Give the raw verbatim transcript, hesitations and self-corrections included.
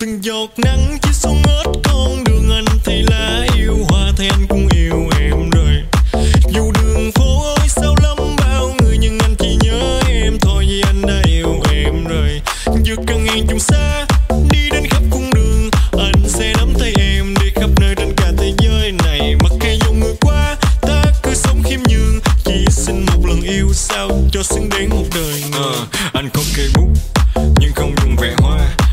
từng giọt nắng chiếu xuống hết con đường anh thì lá yêu hoa thì anh cũng yêu em rồi. Dù đường phố ơi sao lắm bao người nhưng anh chỉ nhớ em thôi vì anh đã yêu em rồi. Dù cần ngàn chùng xa đi đến khắp cung đường anh sẽ nắm tay em đi khắp nơi trên cả thế giới này. Mặc kệ dòng người qua ta cứ sống khiêm nhường, chỉ xin một lần yêu sao cho xứng đáng một đời người. À, anh có cây bút nhưng không dùng vẽ hoa,